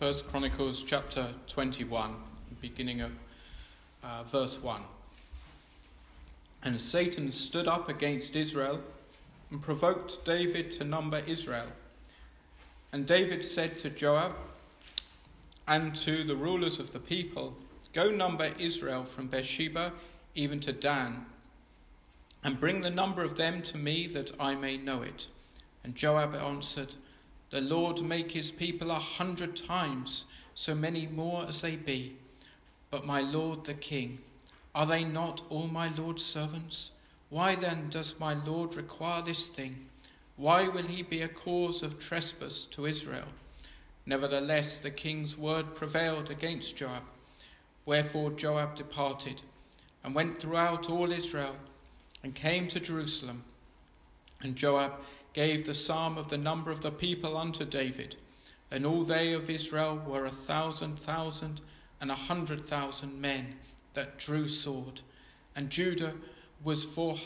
First Chronicles chapter 21, beginning of verse 1. And Satan stood up against Israel and provoked David to number Israel. And David said to Joab and to the rulers of the people, "Go number Israel from Beersheba even to Dan, and bring the number of them to me that I may know it." And Joab answered, "The Lord make his people 100 times so many more as they be. But my lord the king, are they not all my lord's servants? Why then does my lord require this thing? Why will he be a cause of trespass to Israel?" Nevertheless the king's word prevailed against Joab. Wherefore Joab departed and went throughout all Israel and came to Jerusalem. And Joab gave the psalm of the number of the people unto David. And all they of Israel were 1,000,000 and 100,000 men that drew sword. And Judah was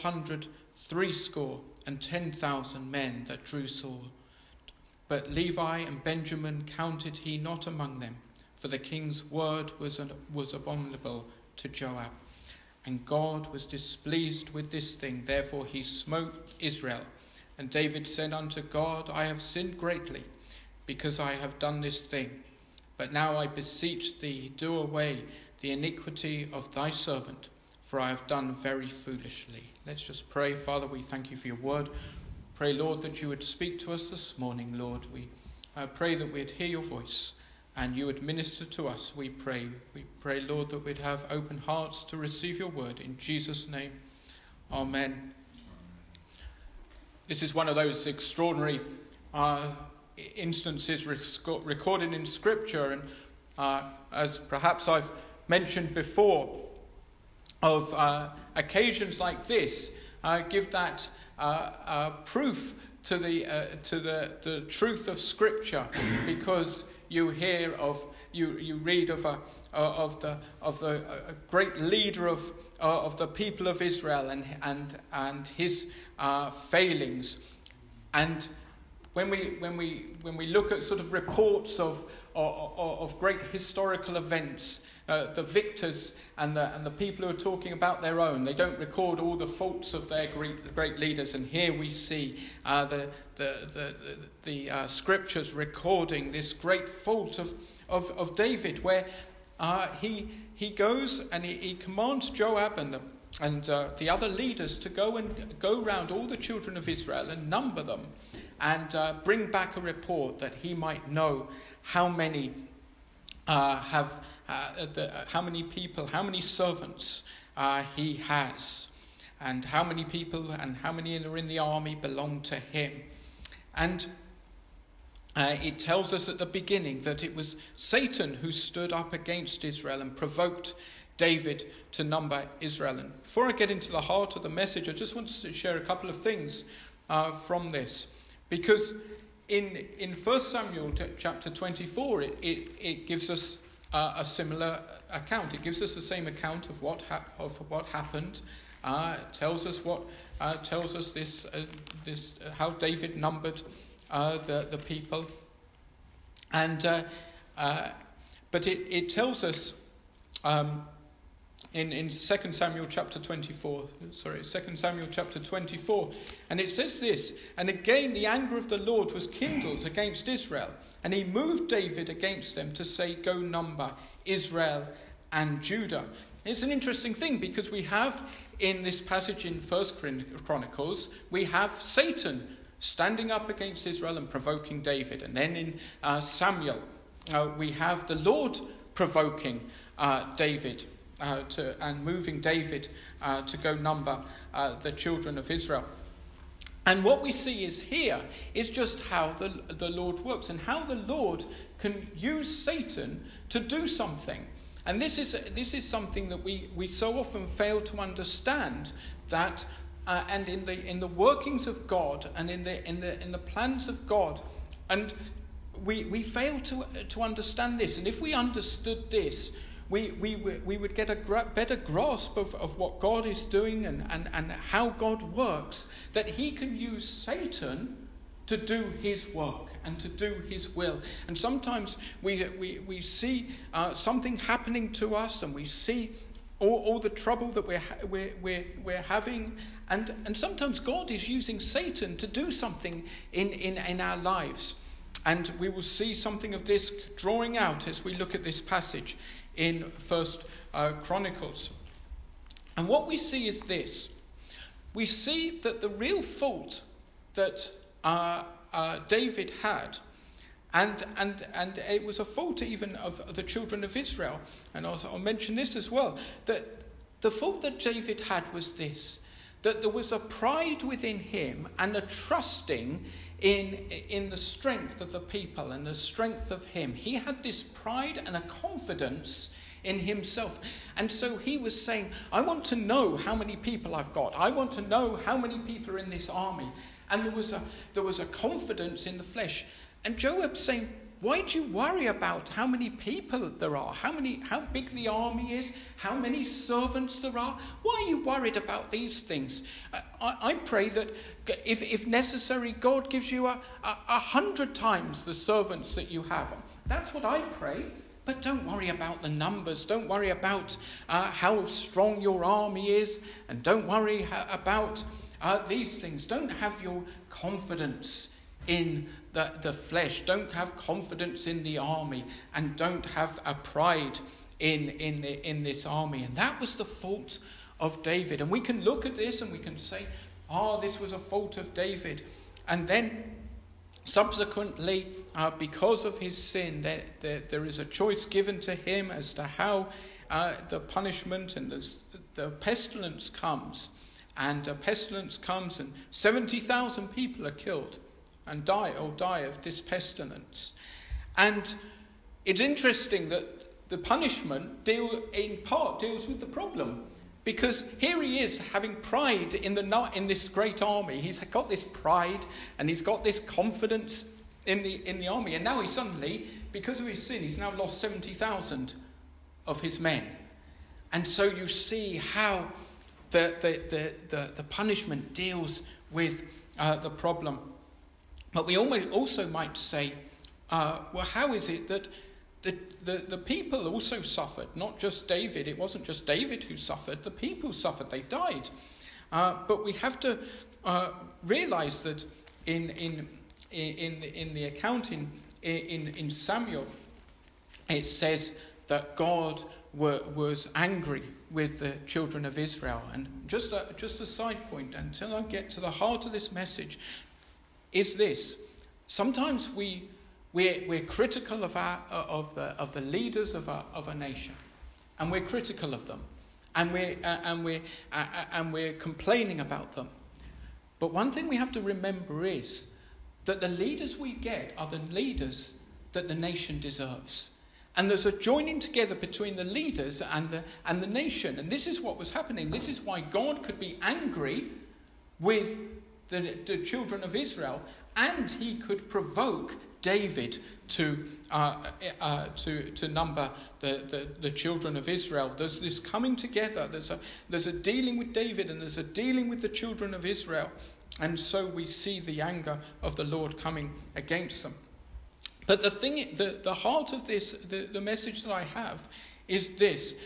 460,000 men that drew sword. But Levi and Benjamin counted he not among them, for the king's word was abominable to Joab. And God was displeased with this thing, therefore he smote Israel. And David said unto God, "I have sinned greatly, because I have done this thing. But now I beseech thee, do away the iniquity of thy servant, for I have done very foolishly." Let's just pray. Father, we thank you for your word. Pray, Lord, that you would speak to us this morning, Lord. We pray that we'd hear your voice and you would minister to us, we pray. We pray, Lord, that we'd have open hearts to receive your word. In Jesus' name, amen. This is one of those extraordinary instances recorded in Scripture, and as perhaps I've mentioned before, of occasions like this give that proof to the truth of Scripture, because you hear of you read of the great leader of the people of Israel and his failings. And when we look at sort of reports of great historical events, the victors and the people who are talking about their own, they don't record all the faults of their great leaders. And here we see the scriptures recording this great fault of David, where he goes and he commands Joab and the other leaders to go round all the children of Israel and number them, and bring back a report that he might know how many how many servants he has, and how many people and how many are in the army belong to him. And it tells us at the beginning that it was Satan who stood up against Israel and provoked David to number Israel. And before I get into the heart of the message, I just want to share a couple of things from this, because in 1 Samuel chapter 24, it gives us a similar account. It gives us the same account of what happened. It tells us this how David numbered the people, and but it tells us in 2 Samuel chapter 24, and it says this: "And again the anger of the Lord was kindled against Israel, and he moved David against them to say, Go number Israel and Judah." It's an interesting thing, because we have in this passage in 1 Chronicles, we have Satan standing up against Israel and provoking David. And then in Samuel, we have the Lord provoking David and moving David to go number the children of Israel. And what we see is just how the Lord works, and how the Lord can use Satan to do something. And this is something that we so often fail to understand, that and in the workings of God and in the plans of God, and we fail to understand this. And if we understood this, we would get a better grasp of what God is doing and how God works, that he can use Satan to do his work and to do his will. And sometimes we see something happening to us, and we see all the trouble that we're having, and sometimes God is using Satan to do something in our lives. And we will see something of this drawing out as we look at this passage in First Chronicles. And what we see is this. We see that the real fault that David had, and it was a fault even of the children of Israel, and I'll mention this as well, that the fault that David had was this, that there was a pride within him and a trusting in the strength of the people and the strength of him. He had this pride and a confidence in himself. And so he was saying, I want to know how many people I've got. I want to know how many people are in this army. And there was a confidence in the flesh. And Joab's saying, why do you worry about how many people there are? How big the army is? How many servants there are? Why are you worried about these things? I pray that if necessary, God gives you 100 times the servants that you have. That's what I pray. But don't worry about the numbers. Don't worry about how strong your army is. And don't worry about these things. Don't have your confidence in the flesh. Don't have confidence in the army. And don't have a pride in this army. And that was the fault of David. And we can look at this and we can say, this was a fault of David. And then subsequently, because of his sin, there is a choice given to him as to how the punishment and the pestilence comes. And pestilence comes and 70,000 people are killed and die of this pestilence. And it's interesting that the punishment in part deals with the problem. Because here he is having pride in this great army. He's got this pride and he's got this confidence in the army. And now he suddenly, because of his sin, he's now lost 70,000 of his men. And so you see how the punishment deals with the problem. But we also might say, how is it that the people also suffered? Not just David. It wasn't just David who suffered. The people suffered. They died. But we have to realize that in the account in Samuel, it says that God was angry with the children of Israel. And just a side point, until I get to the heart of this message, is this: sometimes we're critical of the leaders of a nation, and we're critical of them, and we're complaining about them. But one thing we have to remember is that the leaders we get are the leaders that the nation deserves. And there's a joining together between the leaders and the nation. And this is what was happening. This is why God could be angry with the children of Israel, and he could provoke David to number the children of Israel. There's this coming together. There's a dealing with David, and there's a dealing with the children of Israel. And so we see the anger of the Lord coming against them. But the heart of this, the message that I have, is this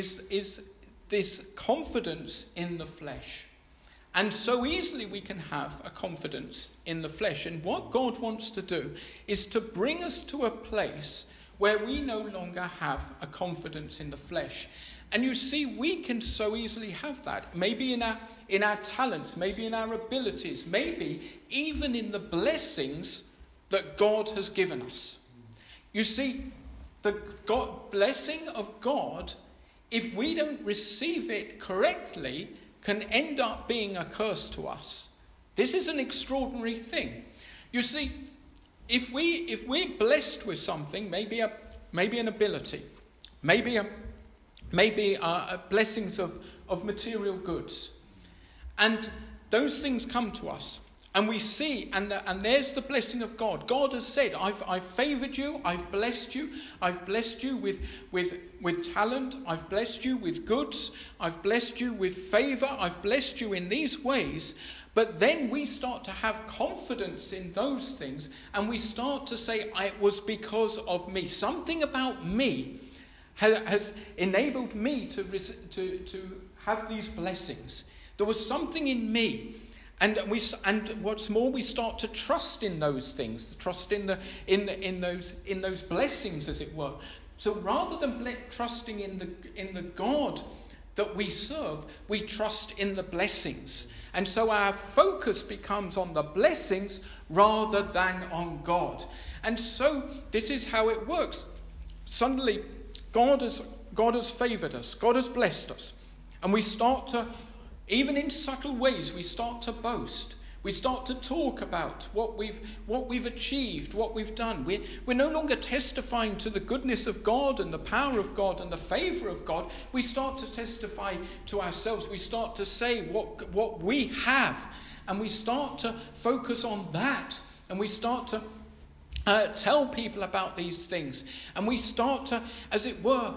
confidence in the flesh. And so easily we can have a confidence in the flesh. And what God wants to do is to bring us to a place where we no longer have a confidence in the flesh. And you see, we can so easily have that. Maybe in our talents, maybe in our abilities, maybe even in the blessings that God has given us. You see, the blessing of God, if we don't receive it correctly, can end up being a curse to us. This is an extraordinary thing. You see, if we're blessed with something, maybe an ability, maybe blessings of material goods, and those things come to us, And we see, and there's the blessing of God. God has said, I've favoured you, I've blessed you with talent, I've blessed you with goods, I've blessed you with favour, I've blessed you in these ways. But then we start to have confidence in those things, and we start to say, it was because of me. Something about me has enabled me to have these blessings. There was something in me. And what's more, we start to trust in those things, trust in those blessings, as it were. So rather than trusting in the God that we serve, we trust in the blessings. And so our focus becomes on the blessings rather than on God. And so this is how it works. Suddenly, God has favoured us, God has blessed us, and we start to, even in subtle ways, we start to boast. We start to talk about what we've achieved, what we've done. We're no longer testifying to the goodness of God and the power of God and the favour of God. We start to testify to ourselves. We start to say what we have, and we start to focus on that, and we start to tell people about these things, and we start to, as it were,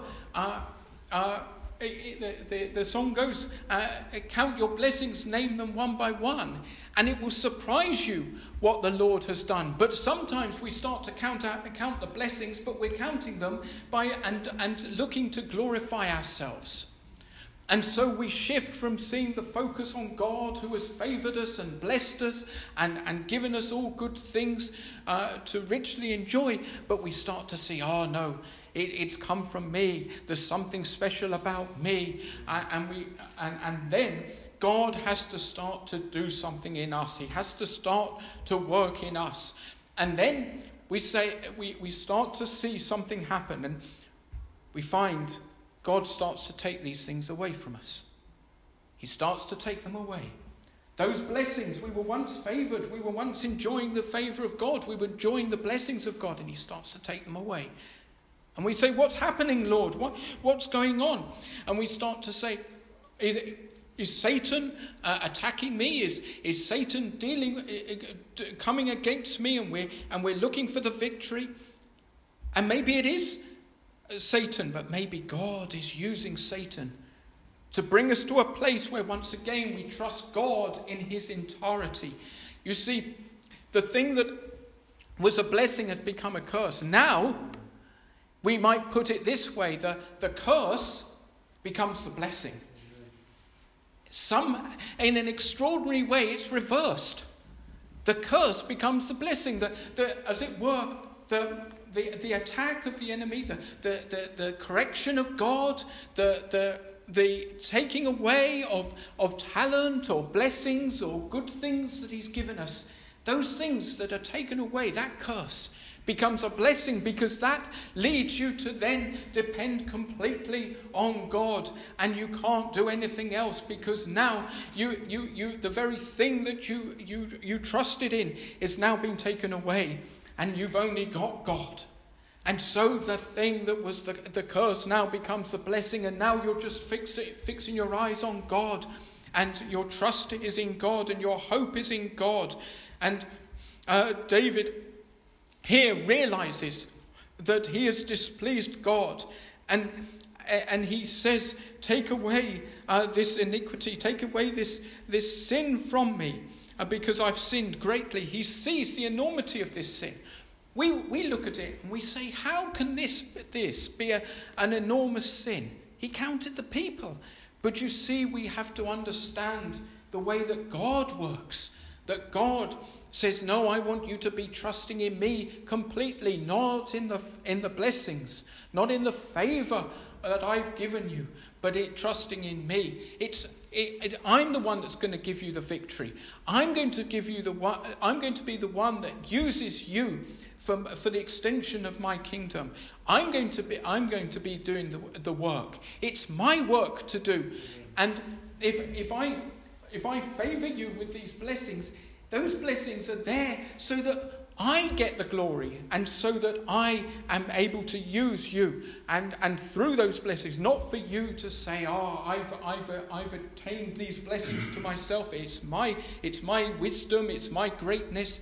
the song goes, count your blessings, name them one by one, and it will surprise you what the Lord has done. But sometimes we start to count the blessings, but we're counting them by and looking to glorify ourselves. And so we shift from seeing the focus on God, who has favoured us and blessed us and given us all good things to richly enjoy, but we start to see, oh no, it's come from me. There's something special about me, and then God has to start to do something in us. He has to start to work in us, and then we start to see something happen, and we find God starts to take these things away from us. He starts to take them away. Those blessings, we were once favoured. We were once enjoying the favour of God. We were enjoying the blessings of God, and He starts to take them away. And we say, what's happening, Lord? What's going on? And we start to say, is Satan attacking me? Is Satan coming against me? And we're looking for the victory. And maybe it is Satan, but maybe God is using Satan to bring us to a place where once again we trust God in His entirety. You see, the thing that was a blessing had become a curse. Now, we might put it this way, the curse becomes the blessing. In an extraordinary way, it's reversed. The curse becomes the blessing. As it were, the attack of the enemy, the correction of God, the taking away of talent or blessings or good things that He's given us, those things that are taken away, that curse becomes a blessing, because that leads you to then depend completely on God, and you can't do anything else, because now you the very thing that you trusted in is now being taken away, and you've only got God. And so the thing that was the curse now becomes the blessing, and now you're just fixing your eyes on God, and your trust is in God, and your hope is in God. And David here realizes that he has displeased God, and he says, take away this iniquity, take away this sin from me, because I've sinned greatly. He sees the enormity of this sin. We look at it and we say, how can this be an enormous sin? He counted the people. But you see, we have to understand the way that God works. That God says, no, I want you to be trusting in me completely, not in the blessings, not in the favour that I've given you, but trusting in me. I'm the one that's going to give you the victory. I'm going to be the one that uses you for the extension of my kingdom. I'm going to be doing the work. It's my work to do. And if I favour you with these blessings, those blessings are there so that I get the glory, and so that I am able to use you, and through those blessings, not for you to say, I've attained these blessings to myself. It's my wisdom, it's my greatness.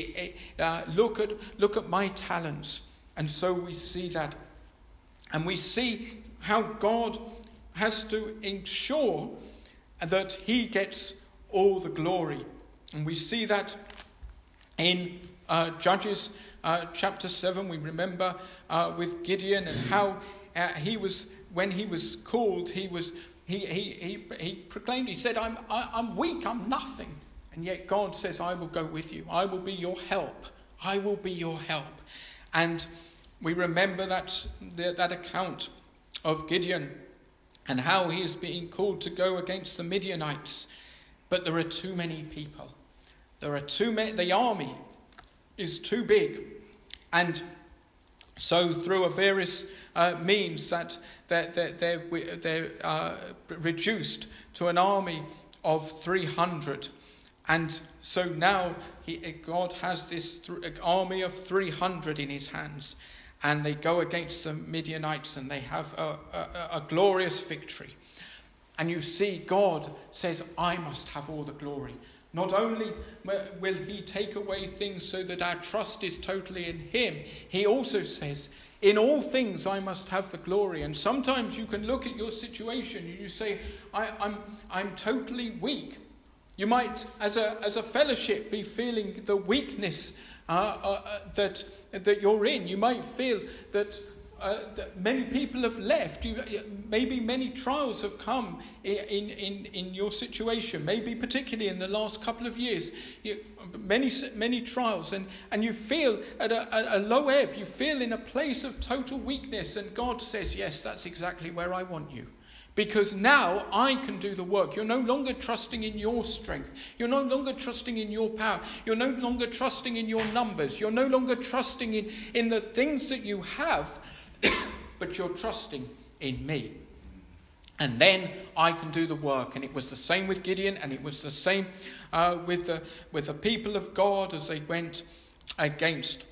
Look at my talents. And so we see that, and we see how God has to ensure that he gets all the glory, and we see that in Judges chapter 7. We remember with Gideon and how he was, when he was called, he proclaimed, he said, I'm weak, I'm nothing. And yet God says, I will go with you. I will be your help. I will be your help. And we remember that account of Gideon and how he is being called to go against the Midianites. But there are too many people. There are too many. The army is too big, and so through a various means that they're reduced to an army of 300, and so now God has this army of 300 in his hands, and they go against the Midianites, and they have a glorious victory. And you see, God says, I must have all the glory. Not only will he take away things so that our trust is totally in him, he also says, in all things I must have the glory. And sometimes you can look at your situation and you say, I'm totally weak. You might, as a fellowship, be feeling the weakness that you're in. You might feel that many people have left. Maybe many trials have come in your situation. Maybe particularly in the last couple of years, many trials, and you feel at a low ebb. You feel in a place of total weakness, and God says, "Yes, that's exactly where I want you." Because now I can do the work. You're no longer trusting in your strength. You're no longer trusting in your power. You're no longer trusting in your numbers. You're no longer trusting in the things that you have, but you're trusting in me. And then I can do the work. And it was the same with Gideon, and it was the same with the people of God as they went against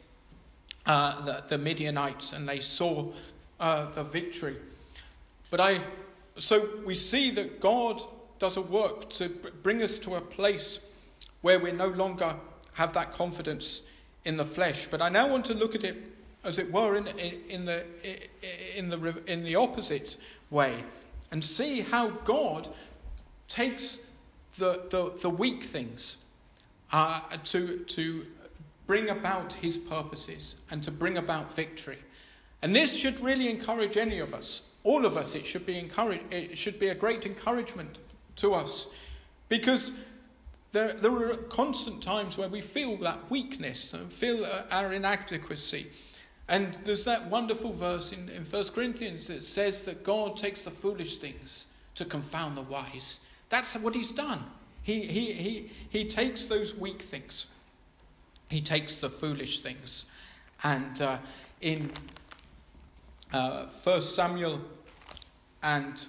the Midianites, and they saw the victory. So we see that God does a work to bring us to a place where we no longer have that confidence in the flesh. But I now want to look at it, as it were, in the opposite way, and see how God takes the weak things to bring about his purposes and to bring about victory. And this should really encourage any of us. All of us, it should be a great encouragement to us, because there are constant times where we feel that weakness and feel our inadequacy. And there's that wonderful verse in 1 Corinthians that says that God takes the foolish things to confound the wise. That's what he's done. He takes those weak things. He takes the foolish things. And in 1 Samuel and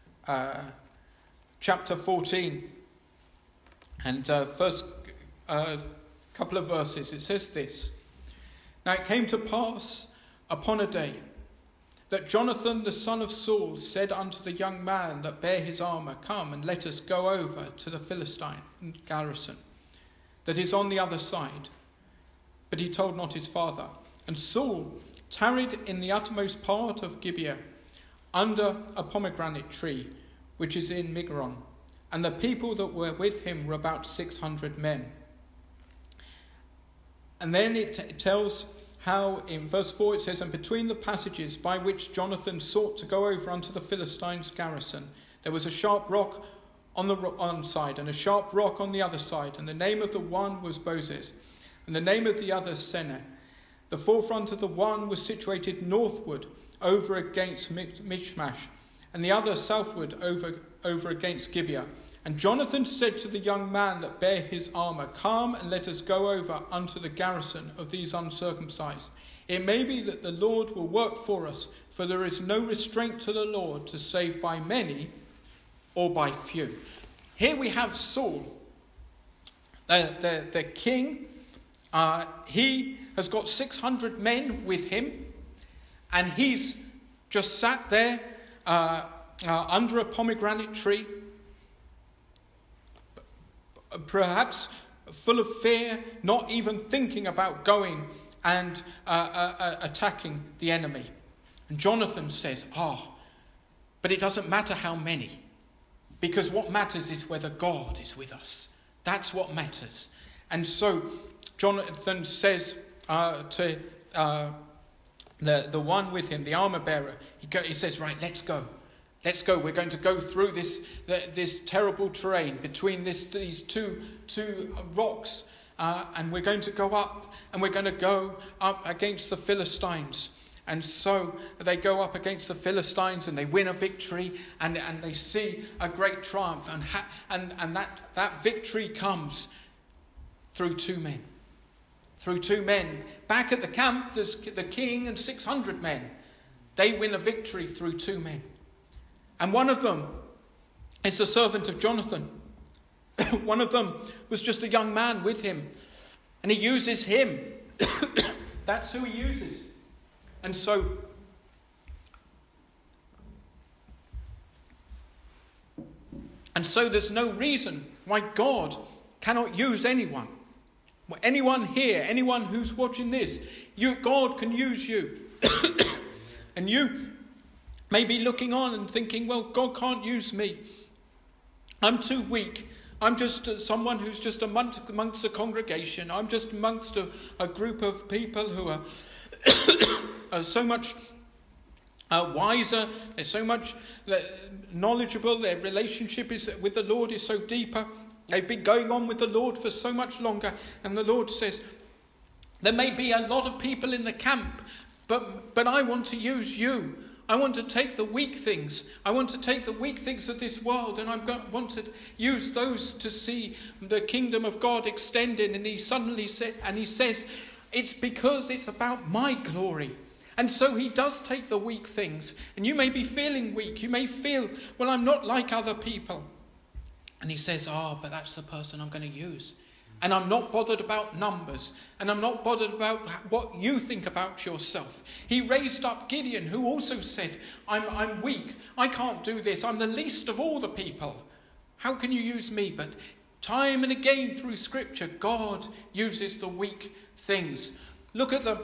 chapter 14 and first couple of verses, it says this: "Now it came to pass upon a day that Jonathan the son of Saul said unto the young man that bare his armour, Come and let us go over to the Philistine garrison that is on the other side. But he told not his father. And Saul tarried in the uttermost part of Gibeah, under a pomegranate tree, which is in Migron. And the people that were with him were about 600 men." And then it tells how in verse 4 it says, "And between the passages by which Jonathan sought to go over unto the Philistines' garrison, there was a sharp rock on the one side, and a sharp rock on the other side. And the name of the one was Bozez, and the name of the other Seneh. The forefront of the one was situated northward over against Michmash, and the other southward over against Gibeah. And Jonathan said to the young man that bare his armour, Come and let us go over unto the garrison of these uncircumcised. It may be that the Lord will work for us, for there is no restraint to the Lord to save by many or by few." Here we have Saul, the king he has got 600 men with him, and he's just sat there under a pomegranate tree, perhaps full of fear, not even thinking about going and attacking the enemy. And Jonathan says, but it doesn't matter how many, because what matters is whether God is with us. That's what matters. And so Jonathan says to the one with him, the armor bearer, he says, right, let's go. Let's go. We're going to go through this terrible terrain between these two rocks, and we're going to go up, and we're going to go up against the Philistines. And so they go up against the Philistines, and they win a victory, and they see a great triumph, and that victory comes through two men. Through two men. Back at the camp, there's the king and 600 men. They win a victory through two men. And one of them is the servant of Jonathan. One of them was just a young man with him. And he uses him. That's who he uses. And so there's no reason why God cannot use anyone. Anyone here, anyone who's watching this, God can use you. And you may be looking on and thinking, well, God can't use me. I'm too weak. I'm just someone who's just amongst the congregation. I'm just amongst a group of people who are so much wiser. They're so much knowledgeable. Their relationship with the Lord is so deeper. They've been going on with the Lord for so much longer. And the Lord says, there may be a lot of people in the camp, but I want to use you. I want to take the weak things. I want to take the weak things of this world, and I want to use those to see the kingdom of God extended. And he says, it's because it's about my glory. And so he does take the weak things. And you may be feeling weak. You may feel, well, I'm not like other people. And he says, but that's the person I'm going to use. And I'm not bothered about numbers. And I'm not bothered about what you think about yourself. He raised up Gideon, who also said, I'm weak. I can't do this. I'm the least of all the people. How can you use me? But time and again through Scripture, God uses the weak things. Look at the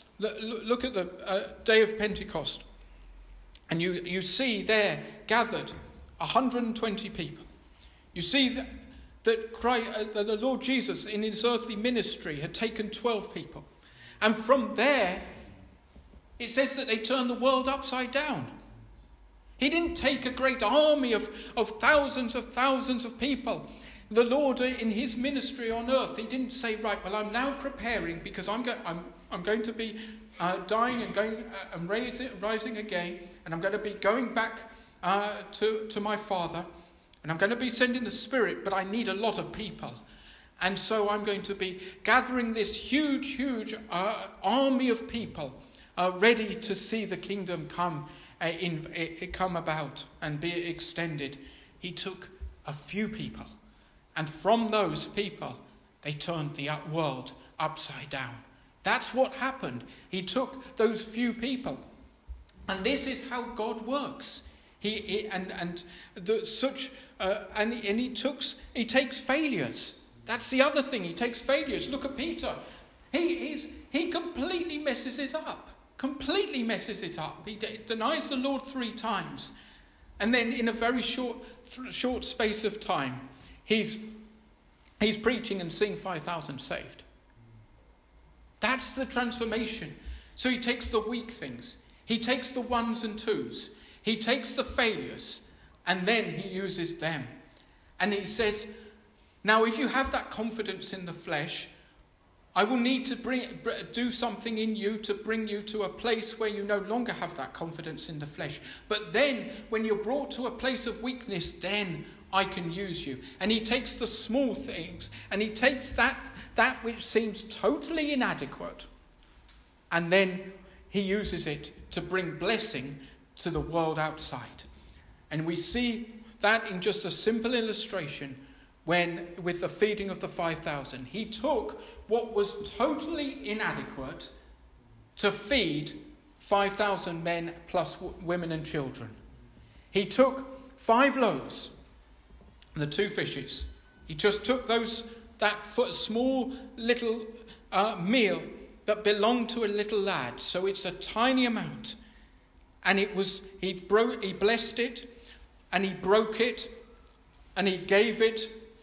day of Pentecost. And you see there gathered 120 people. You see that Christ, the Lord Jesus in his earthly ministry had taken 12 people. And from there, it says that they turned the world upside down. He didn't take a great army of thousands of people. The Lord in his ministry on earth, he didn't say, right, well, I'm now preparing because I'm going to be dying and going and rising again, and I'm going to be going back to my Father. And I'm going to be sending the Spirit, but I need a lot of people. And so I'm going to be gathering this huge army of people ready to see the kingdom come about and be extended. He took a few people. And from those people, they turned the world upside down. That's what happened. He took those few people. And this is how God works. He takes failures. That's the other thing. He takes failures. Look at Peter. He completely messes it up. Completely messes it up. He denies the Lord 3 times, and then in a very short space of time, he's preaching and seeing 5,000 saved. That's the transformation. So he takes the weak things. He takes the 1s and 2s. He takes the failures, and then he uses them. And he says, now if you have that confidence in the flesh, I will need to do something in you to bring you to a place where you no longer have that confidence in the flesh. But then, when you're brought to a place of weakness, then I can use you. And he takes the small things, and he takes that which seems totally inadequate, and then he uses it to bring blessing to the world outside. And we see that in just a simple illustration with the feeding of the 5,000. He took what was totally inadequate to feed 5,000 men plus women and children. He took 5 loaves and the 2 fishes. He just took that small little meal that belonged to a little lad. So it's a tiny amount. And he blessed it, and he broke it, and he gave it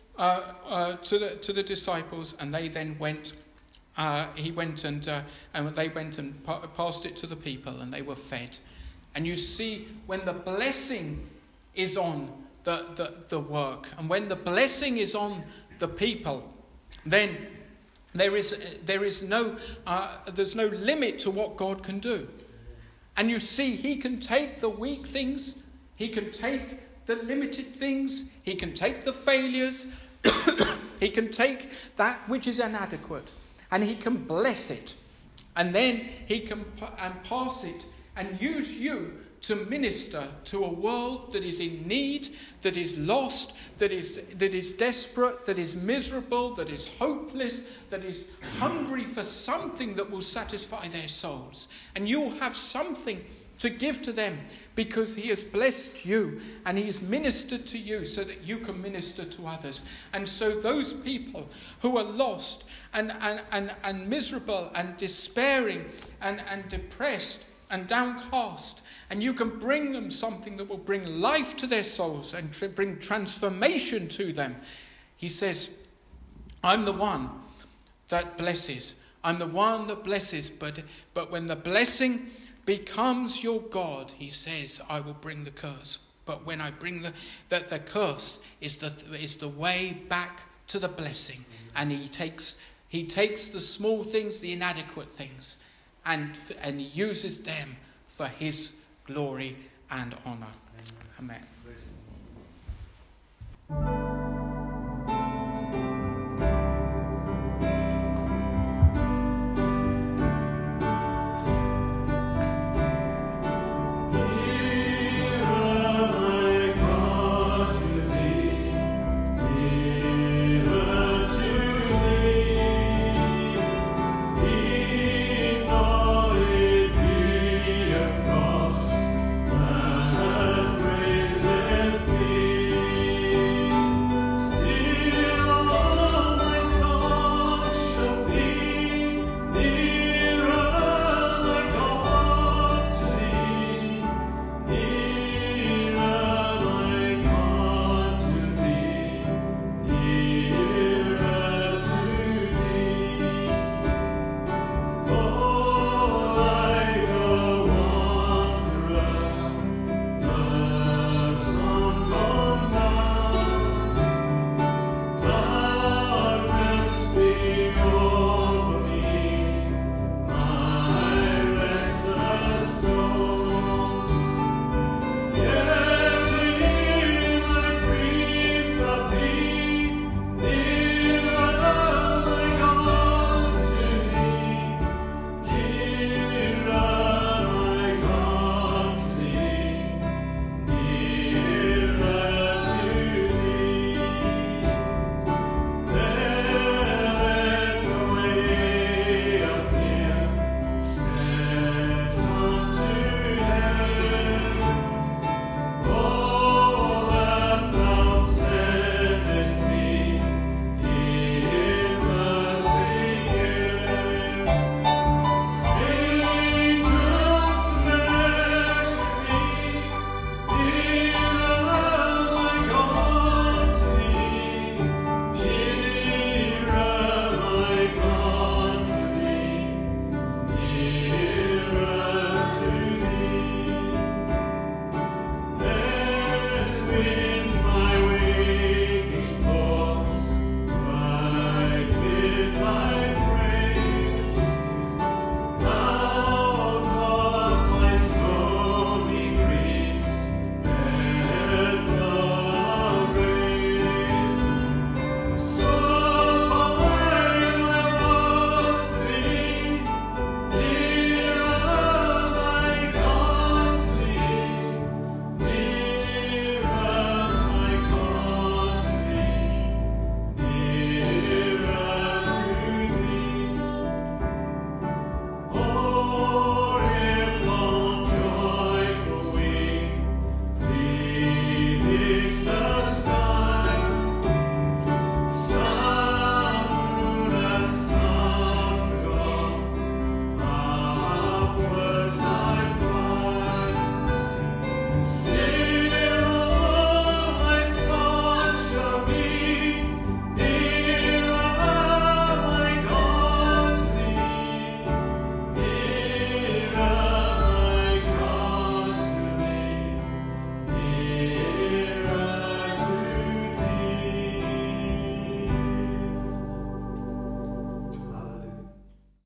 to the disciples, and they then went. He went and they went and passed it to the people, and they were fed. And you see, when the blessing is on the work, and when the blessing is on the people, then there's no limit to what God can do. And you see, he can take the weak things, he can take the limited things, he can take the failures, he can take that which is inadequate, and he can bless it. And then he can pass it and use you to minister to a world that is in need, that is lost, that is desperate, that is miserable, that is hopeless, that is hungry for something that will satisfy their souls. And you'll have something to give to them because he has blessed you and he has ministered to you so that you can minister to others. And so those people who are lost and miserable and despairing and depressed and downcast, and you can bring them something that will bring life to their souls and bring transformation to them. He says, I'm the one that blesses. I'm the one that blesses, but when the blessing becomes your God, he says, I will bring the curse. But when I bring the curse is the way back to the blessing. And he takes the small things, the inadequate things, and he uses them for his glory and honour. Amen.